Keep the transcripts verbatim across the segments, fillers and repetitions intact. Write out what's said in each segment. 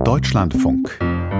Deutschlandfunk.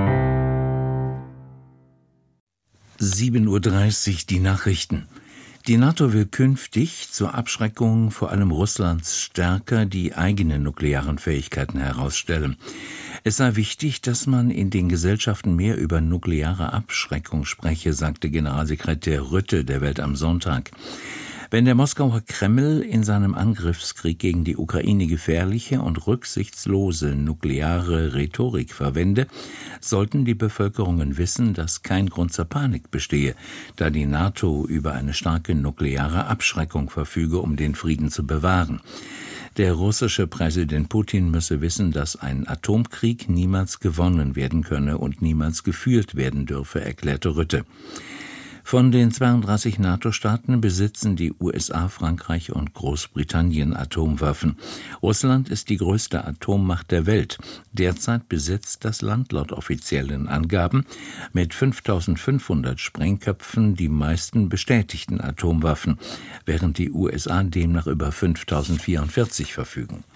sieben Uhr dreißig, die Nachrichten. Die NATO will künftig zur Abschreckung vor allem Russlands stärker die eigenen nuklearen Fähigkeiten herausstellen. Es sei wichtig, dass man in den Gesellschaften mehr über nukleare Abschreckung spreche, sagte Generalsekretär Rutte der Welt am Sonntag. Wenn der Moskauer Kreml in seinem Angriffskrieg gegen die Ukraine gefährliche und rücksichtslose nukleare Rhetorik verwende, sollten die Bevölkerungen wissen, dass kein Grund zur Panik bestehe, da die NATO über eine starke nukleare Abschreckung verfüge, um den Frieden zu bewahren. Der russische Präsident Putin müsse wissen, dass ein Atomkrieg niemals gewonnen werden könne und niemals geführt werden dürfe, erklärte Rutte. Von den zweiunddreißig NATO-Staaten besitzen die U S A, Frankreich und Großbritannien Atomwaffen. Russland ist die größte Atommacht der Welt. Derzeit besitzt das Land laut offiziellen Angaben mit fünftausendfünfhundert Sprengköpfen die meisten bestätigten Atomwaffen, während die U S A demnach über fünftausendvierundvierzig verfügen.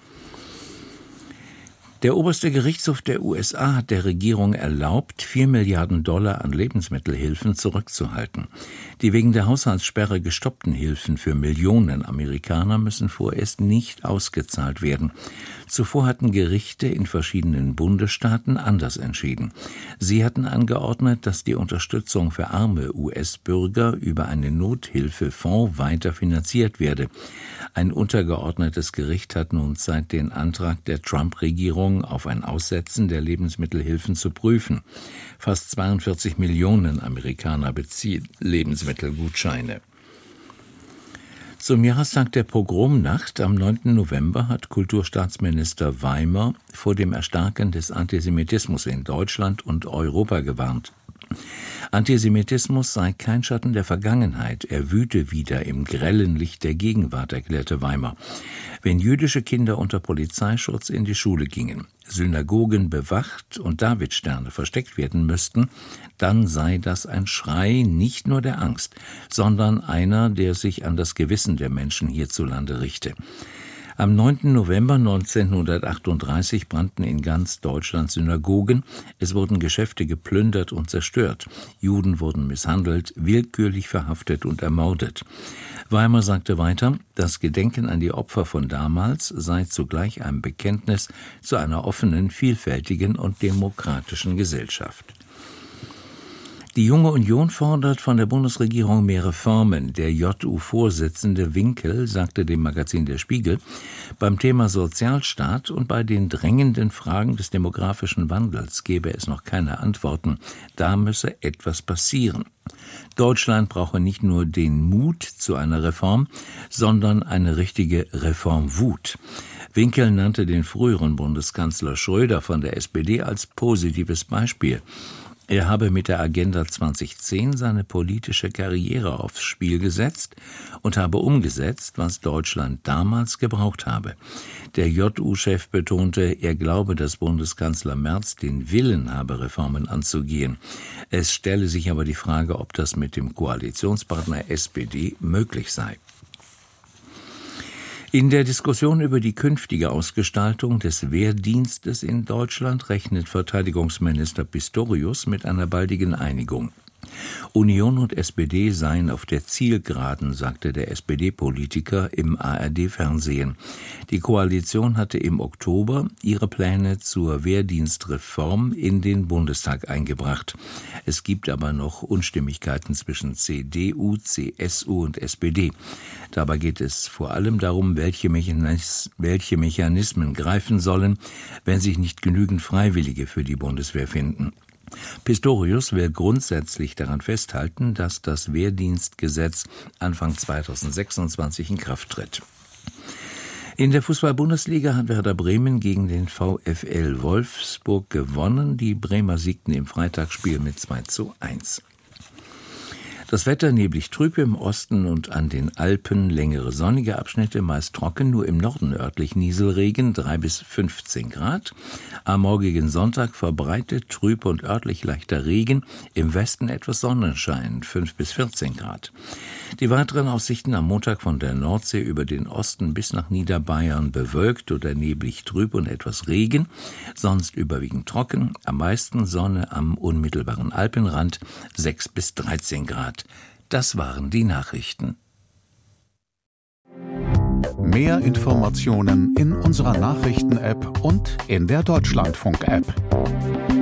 Der oberste Gerichtshof der U S A hat der Regierung erlaubt, vier Milliarden Dollar an Lebensmittelhilfen zurückzuhalten. Die wegen der Haushaltssperre gestoppten Hilfen für Millionen Amerikaner müssen vorerst nicht ausgezahlt werden. Zuvor hatten Gerichte in verschiedenen Bundesstaaten anders entschieden. Sie hatten angeordnet, dass die Unterstützung für arme U S-Bürger über einen Nothilfefonds weiter finanziert werde. Ein untergeordnetes Gericht hat nun Zeit, den Antrag der Trump-Regierung auf ein Aussetzen der Lebensmittelhilfen zu prüfen. Fast zweiundvierzig Millionen Amerikaner beziehen Lebensmittelgutscheine. Zum Jahrestag der Pogromnacht am neunten November hat Kulturstaatsminister Weimer vor dem Erstarken des Antisemitismus in Deutschland und Europa gewarnt. Antisemitismus sei kein Schatten der Vergangenheit, er wüte wieder im grellen Licht der Gegenwart, erklärte Weimer. Wenn jüdische Kinder unter Polizeischutz in die Schule gingen, Synagogen bewacht und Davidsterne versteckt werden müssten, dann sei das ein Schrei nicht nur der Angst, sondern einer, der sich an das Gewissen der Menschen hierzulande richte. Am neunten November neunzehnhundertachtunddreißig brannten in ganz Deutschland Synagogen, es wurden Geschäfte geplündert und zerstört, Juden wurden misshandelt, willkürlich verhaftet und ermordet. Weimer sagte weiter, das Gedenken an die Opfer von damals sei zugleich ein Bekenntnis zu einer offenen, vielfältigen und demokratischen Gesellschaft. Die Junge Union fordert von der Bundesregierung mehr Reformen. Der J U-Vorsitzende Winkel sagte dem Magazin Der Spiegel, beim Thema Sozialstaat und bei den drängenden Fragen des demografischen Wandels gebe es noch keine Antworten. Da müsse etwas passieren. Deutschland brauche nicht nur den Mut zu einer Reform, sondern eine richtige Reformwut. Winkel nannte den früheren Bundeskanzler Schröder von der S P D als positives Beispiel. Er habe mit der Agenda zweitausendzehn seine politische Karriere aufs Spiel gesetzt und habe umgesetzt, was Deutschland damals gebraucht habe. Der J U-Chef betonte, er glaube, dass Bundeskanzler Merz den Willen habe, Reformen anzugehen. Es stelle sich aber die Frage, ob das mit dem Koalitionspartner S P D möglich sei. In der Diskussion über die künftige Ausgestaltung des Wehrdienstes in Deutschland rechnet Verteidigungsminister Pistorius mit einer baldigen Einigung. Union und S P D seien auf der Zielgeraden, sagte der S P D-Politiker im A R D-Fernsehen. Die Koalition hatte im Oktober ihre Pläne zur Wehrdienstreform in den Bundestag eingebracht. Es gibt aber noch Unstimmigkeiten zwischen C D U, C S U und S P D. Dabei geht es vor allem darum, welche, Mechanis- welche Mechanismen greifen sollen, wenn sich nicht genügend Freiwillige für die Bundeswehr finden. Pistorius will grundsätzlich daran festhalten, dass das Wehrdienstgesetz Anfang zweitausendsechsundzwanzig in Kraft tritt. In der Fußball-Bundesliga hat Werder Bremen gegen den VfL Wolfsburg gewonnen. Die Bremer siegten im Freitagsspiel mit zwei zu eins. Das Wetter neblig trüb im Osten und an den Alpen längere sonnige Abschnitte, meist trocken, nur im Norden örtlich Nieselregen, drei bis fünfzehn Grad. Am morgigen Sonntag verbreitet trüb und örtlich leichter Regen, im Westen etwas Sonnenschein, fünf bis vierzehn Grad. Die weiteren Aussichten am Montag von der Nordsee über den Osten bis nach Niederbayern bewölkt oder neblig trüb und etwas Regen, sonst überwiegend trocken, am meisten Sonne am unmittelbaren Alpenrand, sechs bis dreizehn Grad. Das waren die Nachrichten. Mehr Informationen in unserer Nachrichten-App und in der Deutschlandfunk-App.